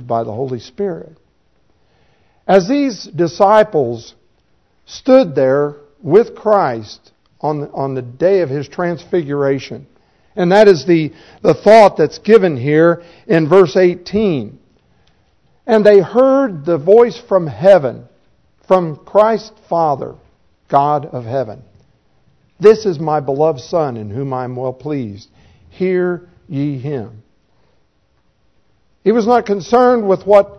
moved by the Holy Spirit. As these disciples stood there with Christ on the day of His transfiguration, and that is the thought that's given here in verse 18. And they heard the voice from heaven, from Christ Father, God of heaven. This is my beloved Son, in whom I am well pleased. Hear ye Him. He was not concerned with what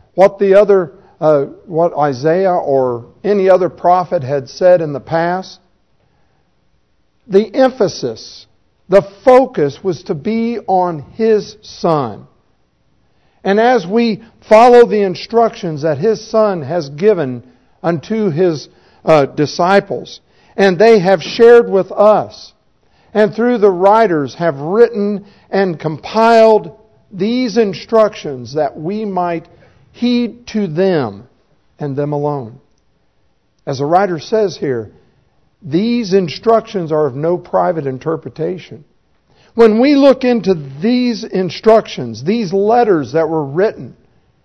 Isaiah or any other prophet had said in the past. The emphasis, the focus was to be on His Son. And as we follow the instructions that His Son has given unto His disciples, and they have shared with us, and through the writers have written and compiled these instructions that we might heed to them and them alone. As the writer says here, these instructions are of no private interpretation. When we look into these instructions, these letters that were written,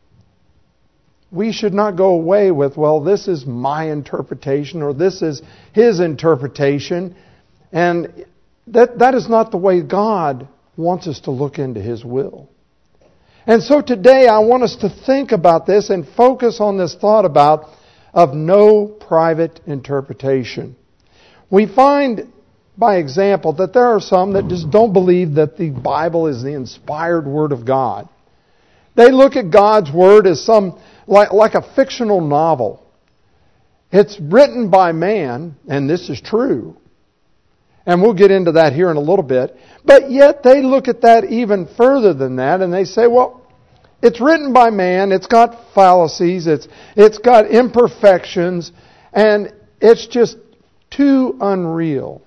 we should not go away with, well, this is my interpretation or this is his interpretation. And that is not the way God wants us to look into His will. And so today I want us to think about this and focus on this thought of no private interpretation. We find, by example, that there are some that just don't believe that the Bible is the inspired Word of God. They look at God's Word as like a fictional novel. It's written by man, and this is true. And we'll get into that here in a little bit. But yet they look at that even further than that, and they say, well, it's written by man, it's got fallacies, it's got imperfections, and it's just too unreal.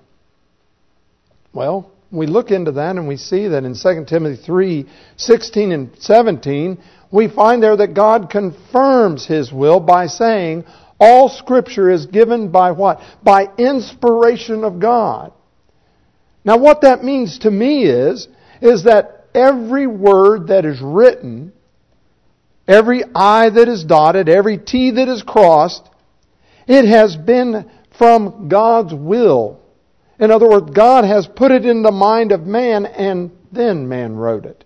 Well, we look into that and we see that in 2 Timothy 3:16 and 17, we find there that God confirms His will by saying, all Scripture is given by what? By inspiration of God. Now what that means to me is that every word that is written, every I that is dotted, every T that is crossed, it has been from God's will. In other words, God has put it in the mind of man and then man wrote it.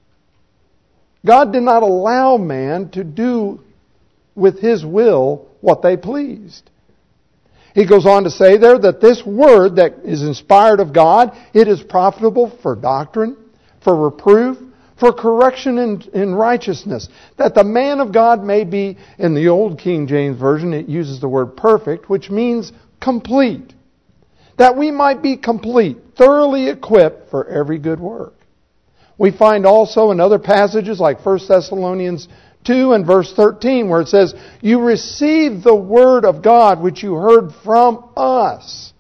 God did not allow man to do with His will what they pleased. He goes on to say there that this word that is inspired of God, it is profitable for doctrine, for reproof, for correction in righteousness, that the man of God may be, in the old King James Version, it uses the word perfect, which means complete. That we might be complete, thoroughly equipped for every good work. We find also in other passages like 1 Thessalonians 2 and verse 13 where it says, you received the word of God which you heard from us.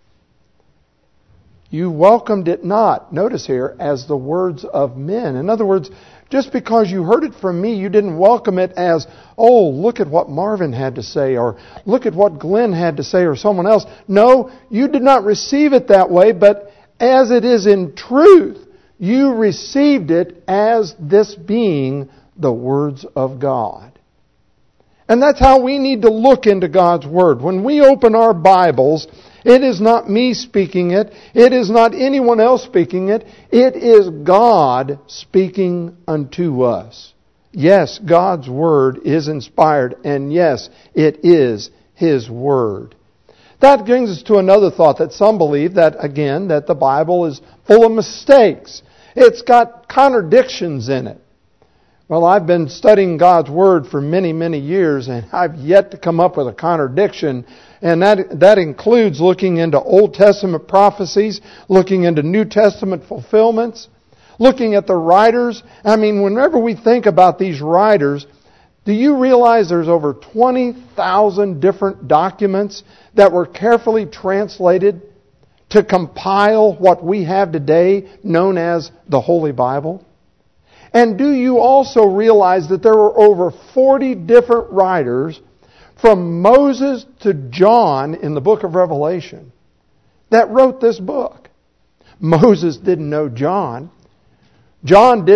You welcomed it not, notice here, as the words of men. In other words, just because you heard it from me, you didn't welcome it as, oh, look at what Marvin had to say, or look at what Glenn had to say, or someone else. No, you did not receive it that way, but as it is in truth, you received it as this being the words of God. And that's how we need to look into God's Word. When we open our Bibles, it is not me speaking it. It is not anyone else speaking it. It is God speaking unto us. Yes, God's Word is inspired, and yes, it is His Word. That brings us to another thought that some believe that, again, that the Bible is full of mistakes. It's got contradictions in it. Well, I've been studying God's Word for many, many years, and I've yet to come up with a contradiction. And that includes looking into Old Testament prophecies, looking into New Testament fulfillments, looking at the writers. I mean, whenever we think about these writers, do you realize there's over 20,000 different documents that were carefully translated to compile what we have today known as the Holy Bible? And do you also realize that there were over 40 different writers from Moses to John in the book of Revelation that wrote this book? Moses didn't know John. John didn't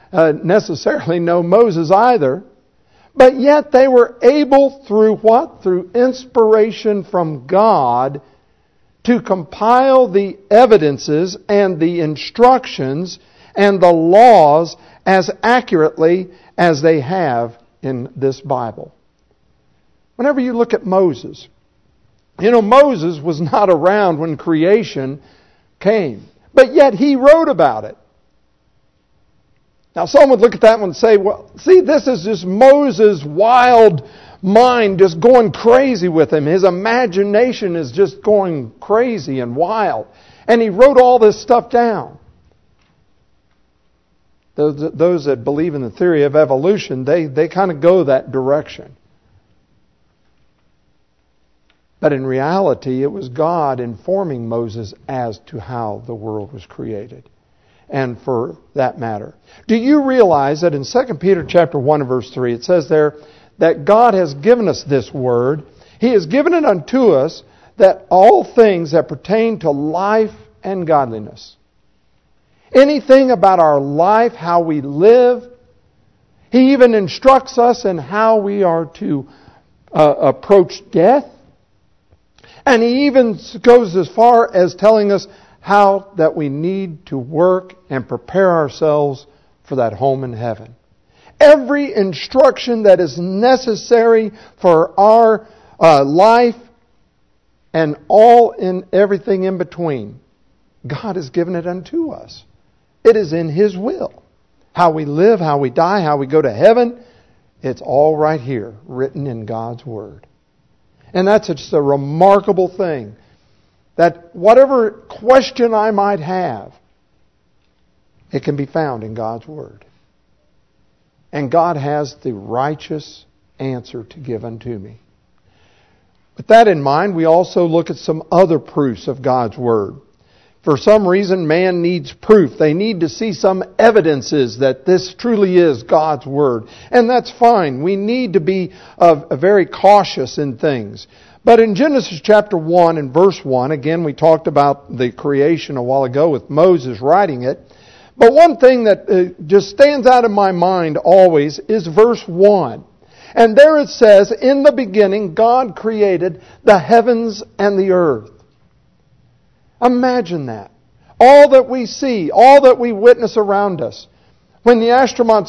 necessarily know Moses either. But yet they were able through what? Through inspiration from God to compile the evidences and the instructions and the laws as accurately as they have in this Bible. Whenever you look at Moses, Moses was not around when creation came, but yet he wrote about it. Now some would look at that one and say, well, see, this is just Moses' wild mind just going crazy with him. His imagination is just going crazy and wild. And he wrote all this stuff down. Those that believe in the theory of evolution, they kind of go that direction. But in reality, it was God informing Moses as to how the world was created. And for that matter, do you realize that in 2 Peter chapter 1 and verse 3, it says there that God has given us this word. He has given it unto us that all things that pertain to life and godliness. Anything about our life, how we live. He even instructs us in how we are to approach death. And He even goes as far as telling us how that we need to work and prepare ourselves for that home in heaven. Every instruction that is necessary for our life and all in everything in between, God has given it unto us. It is in His will. How we live, how we die, how we go to heaven, it's all right here, written in God's Word. And that's just a remarkable thing. That whatever question I might have, it can be found in God's Word. And God has the righteous answer to give unto me. With that in mind, we also look at some other proofs of God's Word. For some reason, man needs proof. They need to see some evidences that this truly is God's Word. And that's fine. We need to be very cautious in things. But in Genesis chapter 1 and verse 1, again, we talked about the creation a while ago with Moses writing it. But one thing that just stands out in my mind always is verse 1. And there it says, in the beginning, God created the heavens and the earth. Imagine that. All that we see, all that we witness around us. When the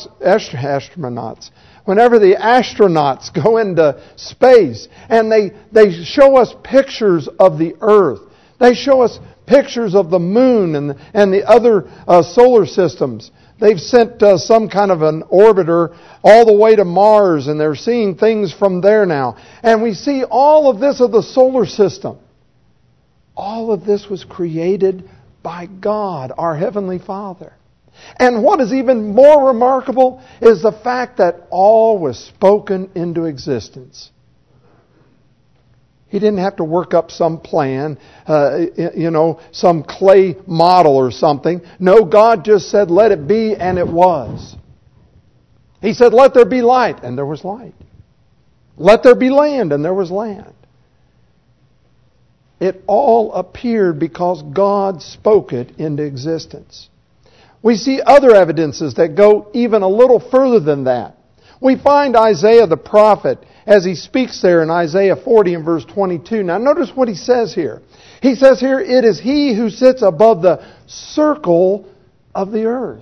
whenever the astronauts go into space and they show us pictures of the earth. They show us pictures of the moon and the other solar systems. They've sent some kind of an orbiter all the way to Mars, and they're seeing things from there now. And we see all of this of the solar system. All of this was created by God, our Heavenly Father. And what is even more remarkable is the fact that all was spoken into existence. He didn't have to work up some plan, some clay model or something. No, God just said, let it be, and it was. He said, let there be light, and there was light. Let there be land, and there was land. It all appeared because God spoke it into existence. We see other evidences that go even a little further than that. We find Isaiah the prophet as he speaks there in Isaiah 40 and verse 22. Now notice what he says here. He says here, it is He who sits above the circle of the earth.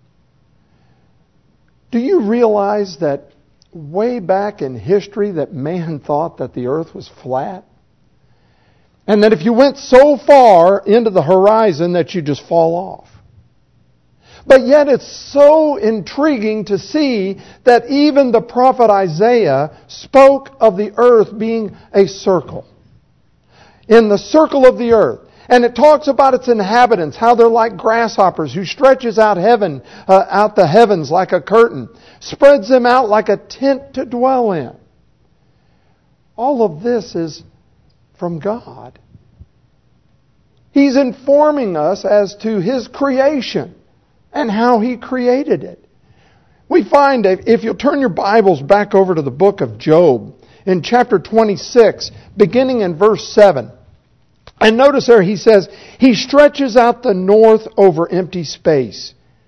Do you realize that way back in history that man thought that the earth was flat? And that if you went so far into the horizon that you just fall off. But yet it's so intriguing to see that even the prophet Isaiah spoke of the earth being a circle. In the circle of the earth. And it talks about its inhabitants, how they're like grasshoppers, who stretches out the heavens like a curtain, spreads them out like a tent to dwell in. All of this is from God. He's informing us as to His creation and how He created it. We find, if you'll turn your Bibles back over to the book of Job, in chapter 26, beginning in verse 7. And notice there he says, He stretches out the north over empty space,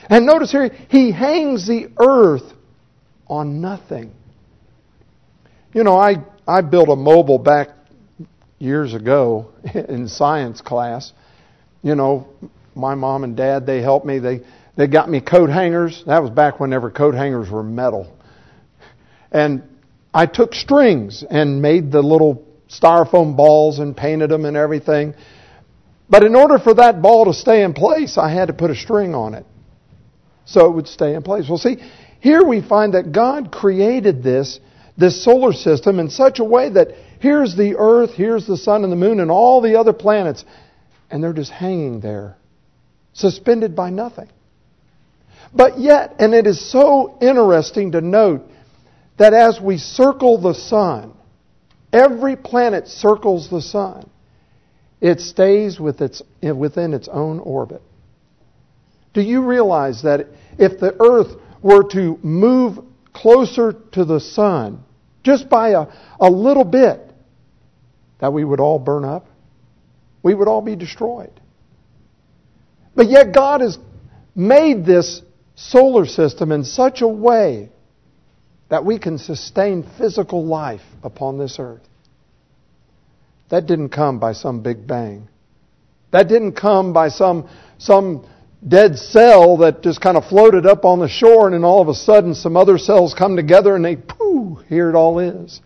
And notice here, He hangs the earth on nothing. You know, I built a mobile back years ago in science class. You know, my mom and dad, they helped me. They got me coat hangers. That was back whenever coat hangers were metal. And I took strings and made the little styrofoam balls and painted them and everything. But in order for that ball to stay in place, I had to put a string on it so it would stay in place. Well, see, here we find that God created this solar system in such a way that here's the earth, here's the sun and the moon and all the other planets, and they're just hanging there, suspended by nothing. But yet, and it is so interesting to note that as we circle the sun, every planet circles the sun, it stays within its own orbit. Do you realize that if the earth were to move closer to the sun, just by a little bit, that we would all burn up? We would all be destroyed. But yet God has made this solar system in such a way that we can sustain physical life upon this earth. That didn't come by some big bang. That didn't come by some dead cell that just kind of floated up on the shore and then all of a sudden some other cells come together and here it all is.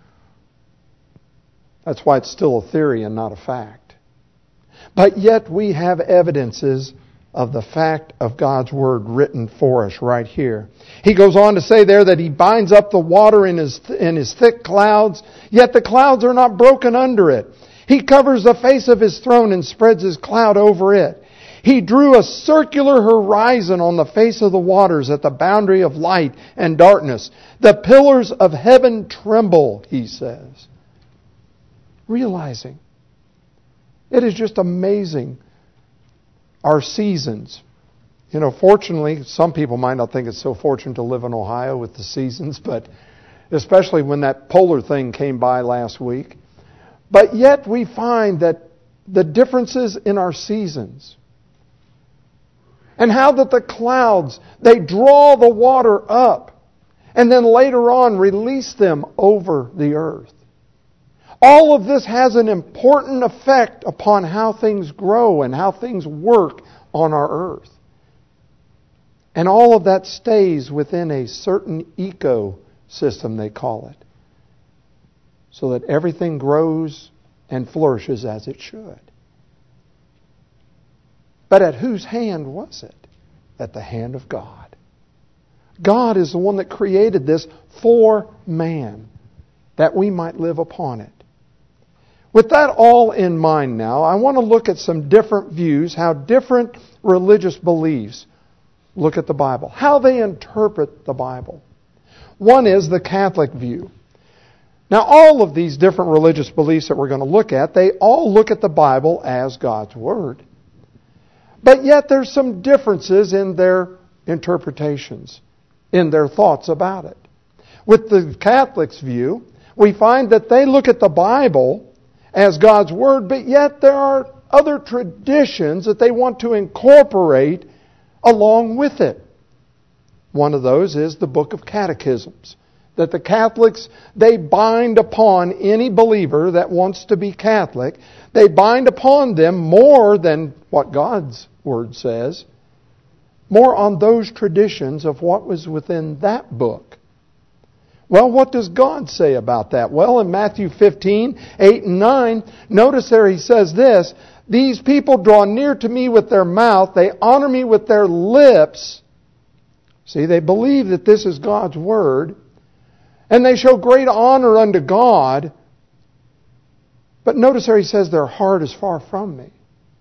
That's why it's still a theory and not a fact. But yet we have evidences of the fact of God's Word written for us right here. He goes on to say there that He binds up the water in His thick clouds, yet the clouds are not broken under it. He covers the face of His throne and spreads His cloud over it. He drew a circular horizon on the face of the waters at the boundary of light and darkness. The pillars of heaven tremble, he says. Realizing it is just amazing. Our seasons. You know, fortunately, some people might not think it's so fortunate to live in Ohio with the seasons, but especially when that polar thing came by last week. But yet we find that the differences in our seasons and how that the clouds, they draw the water up and then later on release them over the earth. All of this has an important effect upon how things grow and how things work on our earth. And all of that stays within a certain ecosystem, they call it, so that everything grows and flourishes as it should. But at whose hand was it? At the hand of God. God is the one that created this for man, that we might live upon it. With that all in mind now, I want to look at some different views, how different religious beliefs look at the Bible, how they interpret the Bible. One is the Catholic view. Now, all of these different religious beliefs that we're going to look at, they all look at the Bible as God's Word. But yet there's some differences in their interpretations, in their thoughts about it. With the Catholics' view, we find that they look at the Bible as God's Word, but yet there are other traditions that they want to incorporate along with it. One of those is the Book of Catechisms, that the Catholics, they bind upon any believer that wants to be Catholic. They bind upon them more than what God's Word says, more on those traditions of what was within that book. Well, what does God say about that? Well, in Matthew 15, 8 and 9, notice there He says this, "These people draw near to me with their mouth, they honor me with their lips." See, they believe that this is God's Word, and they show great honor unto God. But notice there He says their heart is far from me.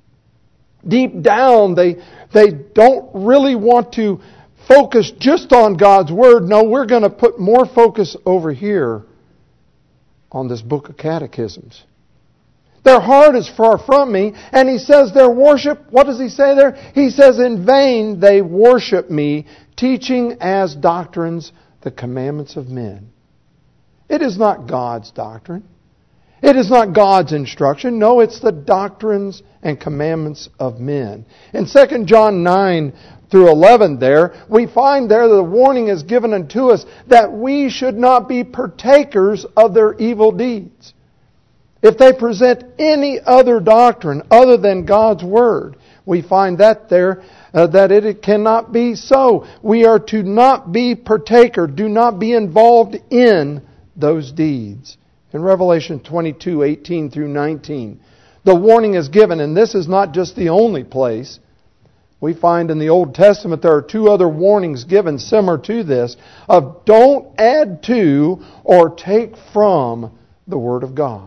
Deep down, they don't really want to focus just on God's Word. No, we're going to put more focus over here on this book of catechisms. Their heart is far from me, and He says their worship, what does He say there? He says, "In vain they worship me, teaching as doctrines the commandments of men." It is not God's doctrine. It is not God's instruction. No, it's the doctrines and commandments of men. In 2 John 9, through 11 there, we find there that the warning is given unto us that we should not be partakers of their evil deeds. If they present any other doctrine other than God's Word, we find that there, that it cannot be so. We are to not be partaker, do not be involved in those deeds. In Revelation 22:18 through 19, the warning is given, and this is not just the only place. We find in the Old Testament there are two other warnings given similar to this of don't add to or take from the Word of God.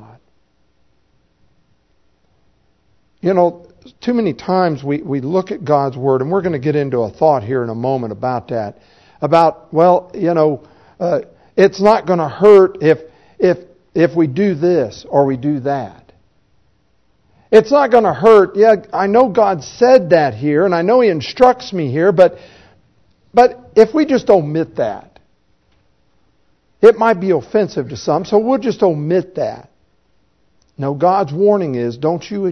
You know, too many times we look at God's Word, and we're going to get into a thought here in a moment about that. About, well, you know, it's not going to hurt if we do this or we do that. It's not going to hurt. Yeah, I know God said that here, and I know He instructs me here, but if we just omit that, it might be offensive to some, so we'll just omit that. No, God's warning is, don't you,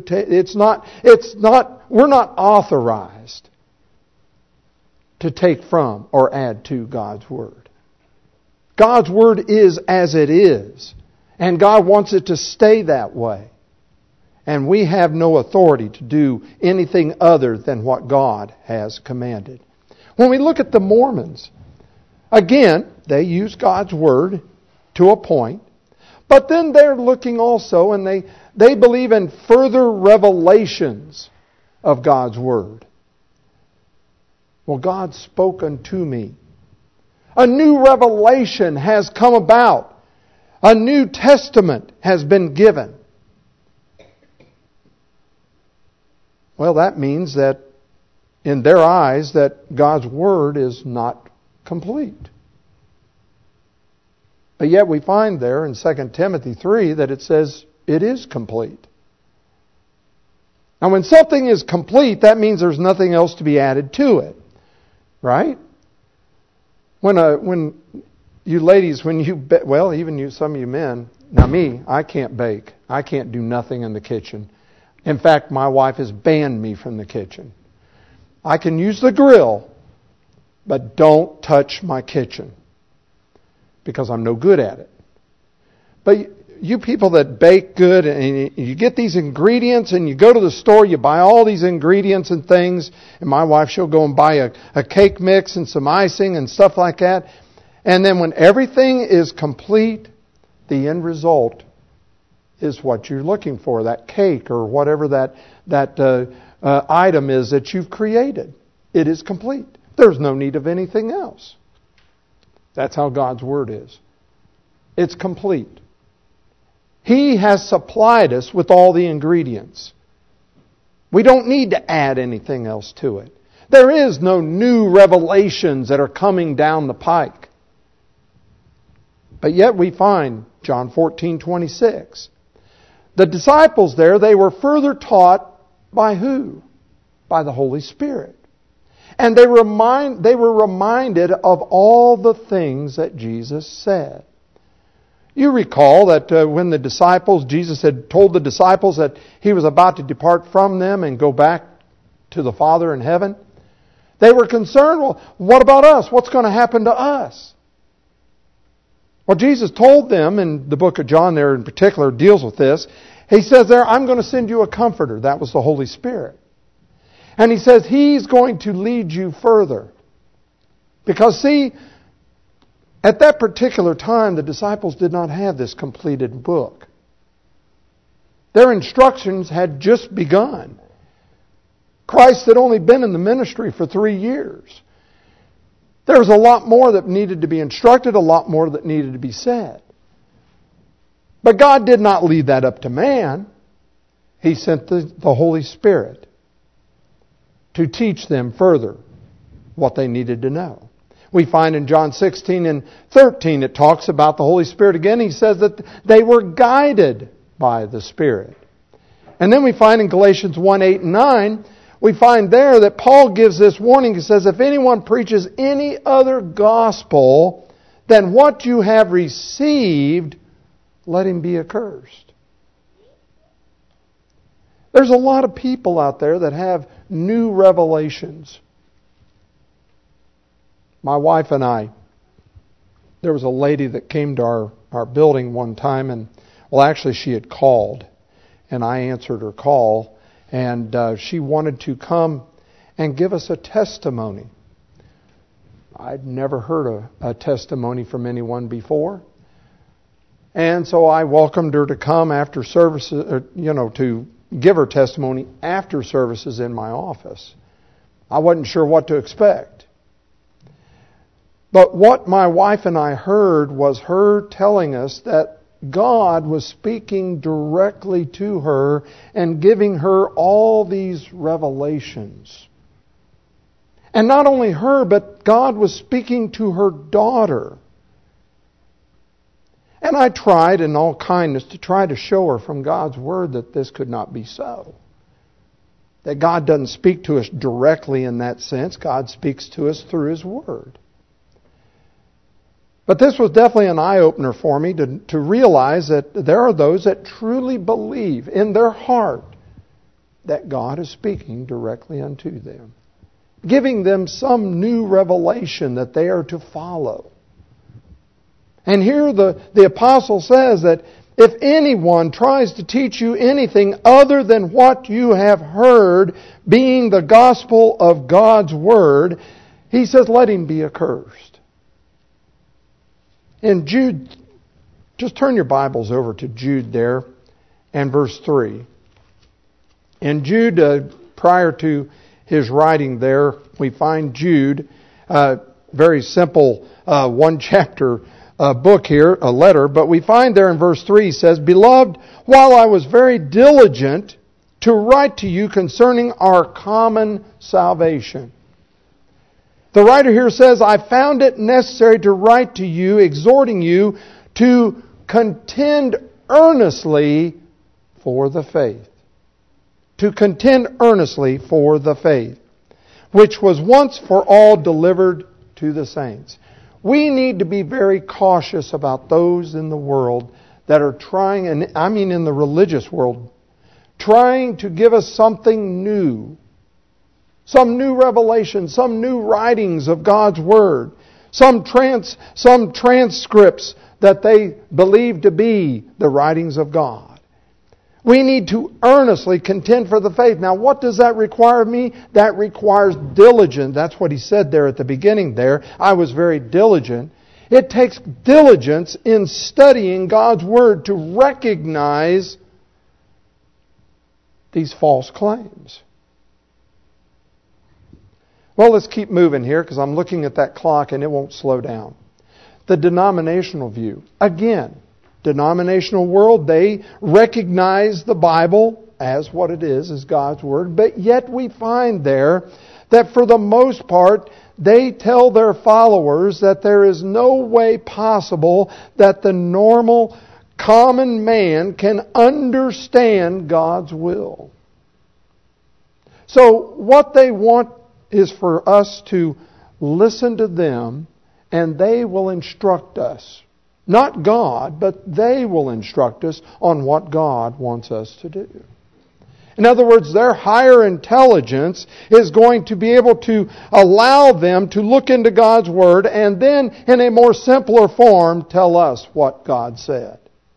we're not authorized to take from or add to God's Word. God's Word is as it is, and God wants it to stay that way. And we have no authority to do anything other than what God has commanded. When we look at the Mormons, again, they use God's Word to a point, but then they're looking also, and they believe in further revelations of God's Word. Well, God spoke unto me. A new revelation has come about. A New Testament has been given. Well, that means that in their eyes that God's Word is not complete. But yet we find there in 2 Timothy 3 that it says it is complete. Now when something is complete, that means there's nothing else to be added to it. Right? When you ladies, even you, some of you men, now me, I can't bake. I can't do nothing in the kitchen. In fact, my wife has banned me from the kitchen. I can use the grill, but don't touch my kitchen because I'm no good at it. But you people that bake good and you get these ingredients and you go to the store, you buy all these ingredients and things, and my wife, she'll go and buy a cake mix and some icing and stuff like that. And then when everything is complete, the end result is what you're looking for, that cake or whatever that item is that you've created. It is complete. There's no need of anything else. That's how God's Word is. It's complete. He has supplied us with all the ingredients. We don't need to add anything else to it. There is no new revelations that are coming down the pike. But yet we find John 14:26. The disciples there, they were further taught by who? By the Holy Spirit. And they were reminded of all the things that Jesus said. You recall that when Jesus had told the disciples that He was about to depart from them and go back to the Father in heaven, they were concerned, well, what about us? What's going to happen to us? Well, Jesus told them, in the book of John there in particular deals with this, He says there, I'm going to send you a comforter. That was the Holy Spirit. And He says He's going to lead you further. Because see, at that particular time, the disciples did not have this completed book. Their instructions had just begun. Christ had only been in the ministry for 3 years. There was a lot more that needed to be instructed, a lot more that needed to be said. But God did not leave that up to man. He sent the Holy Spirit to teach them further what they needed to know. We find in John 16 and 13 it talks about the Holy Spirit again. He says that they were guided by the Spirit. And then we find in Galatians 1:8 and 9, we find there that Paul gives this warning. He says, if anyone preaches any other gospel than what you have received, let him be accursed. There's a lot of people out there that have new revelations. My wife and I, there was a lady that came to our building one time, and actually she had called, and I answered her call, and she wanted to come and give us a testimony. I'd never heard a testimony from anyone before. And so I welcomed her to come after services, to give her testimony after services in my office. I wasn't sure what to expect. But what my wife and I heard was her telling us that God was speaking directly to her and giving her all these revelations. And not only her, but God was speaking to her daughter. And I tried in all kindness to try to show her from God's Word that this could not be so. That God doesn't speak to us directly in that sense. God speaks to us through His Word. But this was definitely an eye-opener for me to realize that there are those that truly believe in their heart that God is speaking directly unto them, giving them some new revelation that they are to follow. And here the apostle says that if anyone tries to teach you anything other than what you have heard, being the gospel of God's Word, he says, let him be accursed. In Jude, just turn your Bibles over to Jude there and verse 3. In Jude, prior to his writing there, we find Jude, very simple one chapter book here, a letter, but we find there in verse 3, he says, Beloved, while I was very diligent to write to you concerning our common salvation. The writer here says, I found it necessary to write to you, exhorting you to contend earnestly for the faith. To contend earnestly for the faith, which was once for all delivered to the saints. We need to be very cautious about those in the world that are trying, and I mean in the religious world, trying to give us something new. Some new revelation, some new writings of God's Word, some transcripts that they believe to be the writings of God. We need to earnestly contend for the faith. Now, what does that require of me? That requires diligence. That's what he said there at the beginning there. I was very diligent. It takes diligence in studying God's Word to recognize these false claims. Well, let's keep moving here because I'm looking at that clock and it won't slow down. The denominational view. Again, denominational world, they recognize the Bible as what it is, as God's Word, but yet we find there that for the most part, they tell their followers that there is no way possible that the normal, common man can understand God's will. So what they want is for us to listen to them and they will instruct us. Not God, but they will instruct us on what God wants us to do. In other words, their higher intelligence is going to be able to allow them to look into God's Word and then, in a more simpler form, tell us what God said.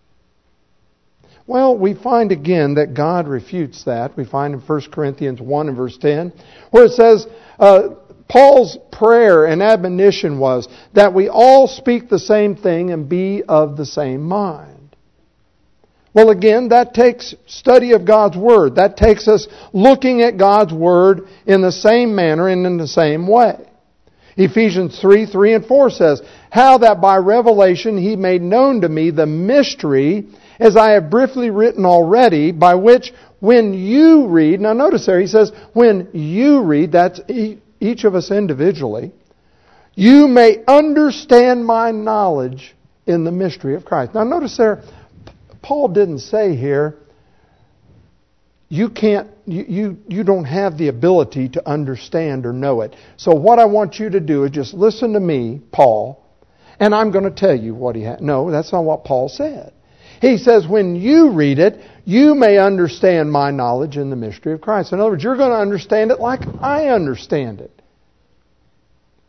Well, we find again that God refutes that. We find in 1 Corinthians 1 and verse 10, where it says, Paul's prayer and admonition was that we all speak the same thing and be of the same mind. Well, again, that takes study of God's Word. That takes us looking at God's Word in the same manner and in the same way. Ephesians 3 and 4 says, How that by revelation He made known to me the mystery, as I have briefly written already, by which when you read, now notice there he says, when you read, that's each of us individually, you may understand my knowledge in the mystery of Christ. Now notice there, Paul didn't say here, you don't have the ability to understand or know it. So what I want you to do is just listen to me, Paul, and I'm going to tell you what he had. No, that's not what Paul said. He says, when you read it, you may understand my knowledge in the mystery of Christ. In other words, you're going to understand it like I understand it.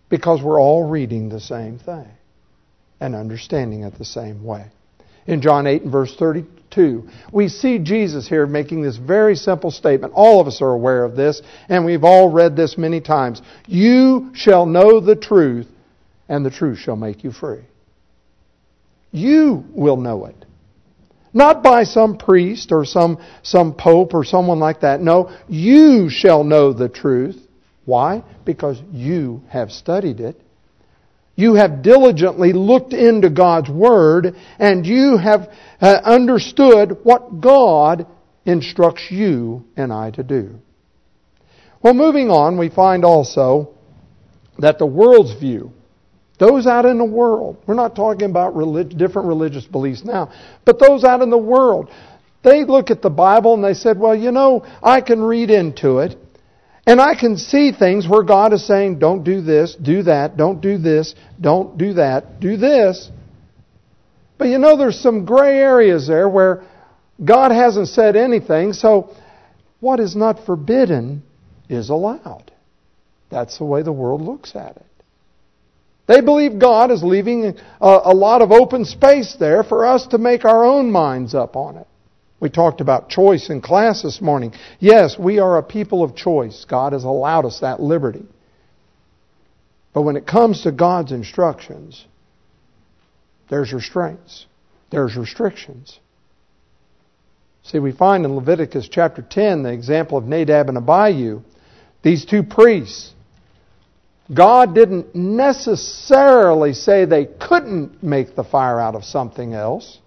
Because we're all reading the same thing and understanding it the same way. In John 8 and verse 32, we see Jesus here making this very simple statement. All of us are aware of this, and we've all read this many times. You shall know the truth, and the truth shall make you free. You will know it. Not by some priest or some pope or someone like that. No, you shall know the truth. Why? Because you have studied it. You have diligently looked into God's Word, and you have understood what God instructs you and I to do. Well, moving on, we find also that the world's view, those out in the world, we're not talking about different religious beliefs now, but those out in the world, they look at the Bible and they said, well, you know, I can read into it, and I can see things where God is saying, don't do this, do that, don't do this, don't do that, do this. But you know, there's some gray areas there where God hasn't said anything, so what is not forbidden is allowed. That's the way the world looks at it. They believe God is leaving a lot of open space there for us to make our own minds up on it. We talked about choice in class this morning. Yes, we are a people of choice. God has allowed us that liberty. But when it comes to God's instructions, there's restraints. There's restrictions. See, we find in Leviticus chapter 10 the example of Nadab and Abihu. These two priests. God didn't necessarily say they couldn't make the fire out of something else.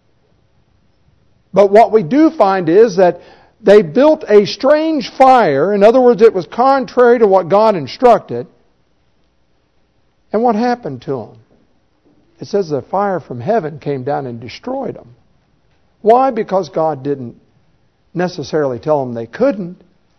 But what we do find is that they built a strange fire. In other words, it was contrary to what God instructed. And what happened to them? It says the fire from heaven came down and destroyed them. Why? Because God didn't necessarily tell them they couldn't.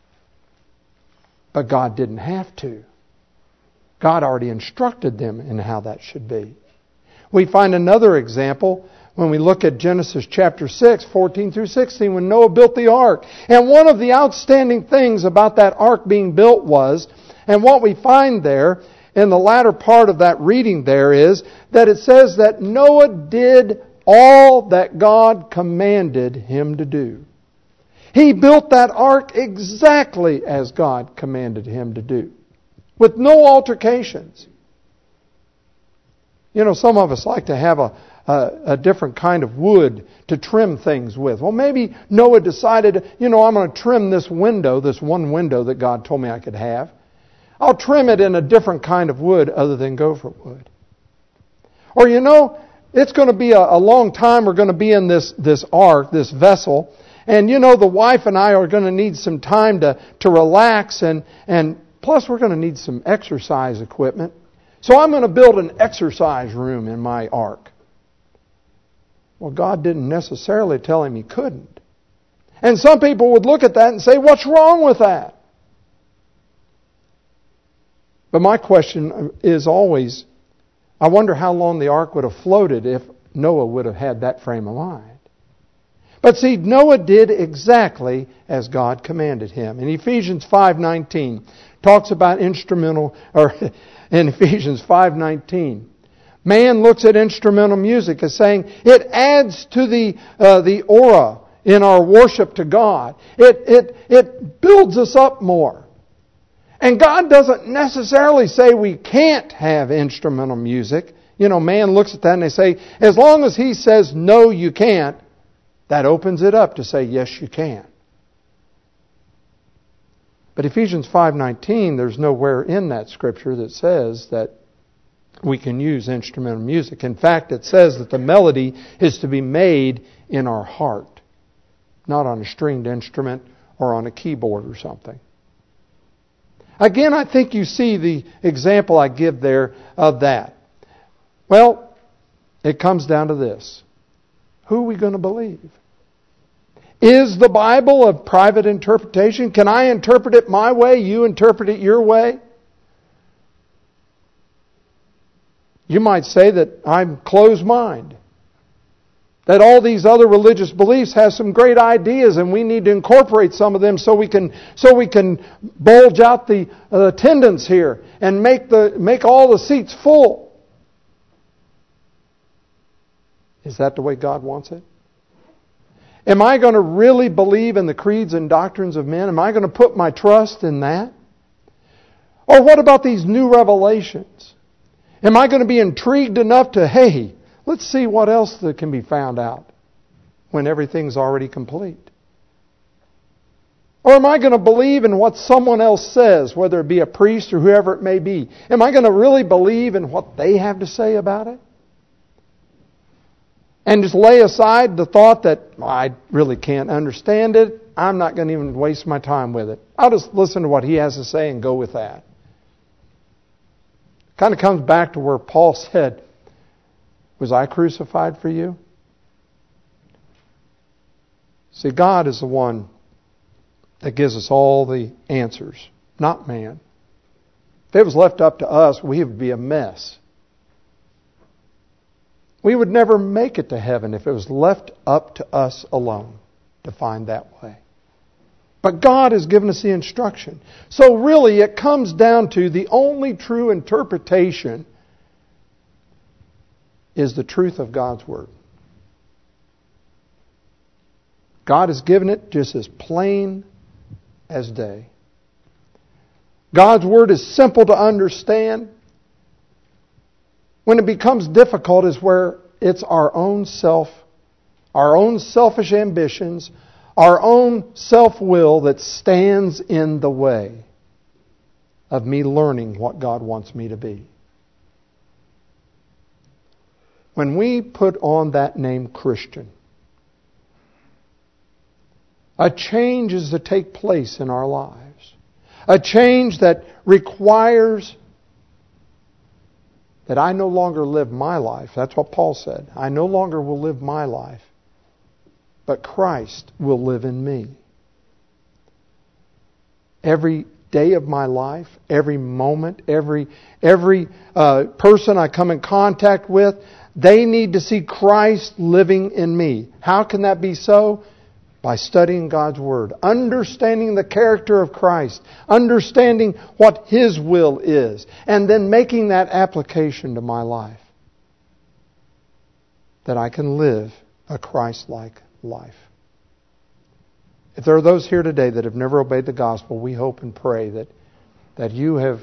But God didn't have to. God already instructed them in how that should be. We find another example when we look at Genesis chapter 6, 14 through 16, when Noah built the ark. And one of the outstanding things about that ark being built was, and what we find there in the latter part of that reading there is, that it says that Noah did all that God commanded him to do. He built that ark exactly as God commanded him to do, with no altercations. You know, some of us like to have a different kind of wood to trim things with. Well, maybe Noah decided, I'm going to trim this window, this one window that God told me I could have. I'll trim it in a different kind of wood other than gopher wood. Or, it's going to be a long time we're going to be in this ark, this vessel. And, the wife and I are going to need some time to relax. And plus we're going to need some exercise equipment. So I'm going to build an exercise room in my ark. Well, God didn't necessarily tell him he couldn't. And some people would look at that and say, what's wrong with that? But my question is always, I wonder how long the ark would have floated if Noah would have had that frame of mind. But see, Noah did exactly as God commanded him. In Ephesians 5:19, talks about in Ephesians 5:19, man looks at instrumental music as saying it adds to the aura in our worship to God. It builds us up more. And God doesn't necessarily say we can't have instrumental music. Man looks at that and they say, as long as He says no, you can't, that opens it up to say yes, you can. But Ephesians 5:19, there's nowhere in that scripture that says that we can use instrumental music. In fact, it says that the melody is to be made in our heart, not on a stringed instrument or on a keyboard or something. Again, I think you see the example I give there of that. Well, it comes down to this. Who are we going to believe? Is the Bible a private interpretation? Can I interpret it my way? You interpret it your way? You might say that I'm closed-minded. That all these other religious beliefs have some great ideas, and we need to incorporate some of them so we can bulge out the attendance here and make all the seats full. Is that the way God wants it? Am I going to really believe in the creeds and doctrines of men? Am I going to put my trust in that? Or what about these new revelations? Am I going to be intrigued enough to, hey, let's see what else that can be found out when everything's already complete? Or am I going to believe in what someone else says, whether it be a priest or whoever it may be? Am I going to really believe in what they have to say about it? And just lay aside the thought that I really can't understand it. I'm not going to even waste my time with it. I'll just listen to what he has to say and go with that. Kind of comes back to where Paul said, was I crucified for you? See, God is the one that gives us all the answers, not man. If it was left up to us, we would be a mess. We would never make it to heaven if it was left up to us alone to find that way. But God has given us the instruction. So really it comes down to the only true interpretation is the truth of God's Word. God has given it just as plain as day. God's Word is simple to understand. When it becomes difficult is where it's our own selfish ambitions, our own self-will that stands in the way of me learning what God wants me to be. When we put on that name Christian, a change is to take place in our lives. A change that requires that I no longer live my life. That's what Paul said. I no longer will live my life, but Christ will live in me. Every day of my life, every moment, every person I come in contact with, they need to see Christ living in me. How can that be so? By studying God's Word, understanding the character of Christ, understanding what His will is, and then making that application to my life. That I can live a Christ-like life. If there are those here today that have never obeyed the gospel, we hope and pray that you have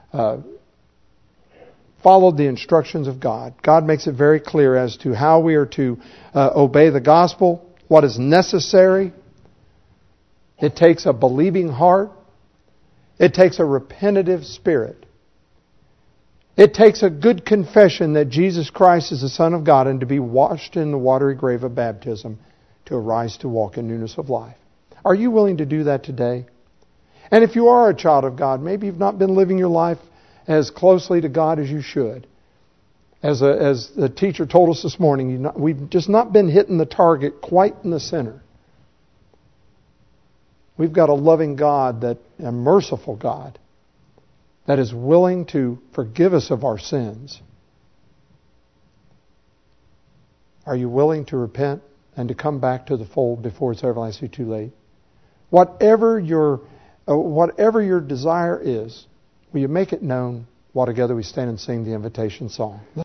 followed the instructions of God. God makes it very clear as to how we are to obey the gospel, what is necessary. It takes a believing heart. It takes a repentive spirit. It takes a good confession that Jesus Christ is the Son of God and to be washed in the watery grave of baptism to arise to walk in newness of life. Are you willing to do that today? And if you are a child of God, maybe you've not been living your life as closely to God as you should. As the teacher told us this morning, we've just not been hitting the target quite in the center. We've got a loving God, a merciful God, that is willing to forgive us of our sins. Are you willing to repent and to come back to the fold before it's everlastingly too late? Whatever your desire is, will you make it known while together we stand and sing the invitation song?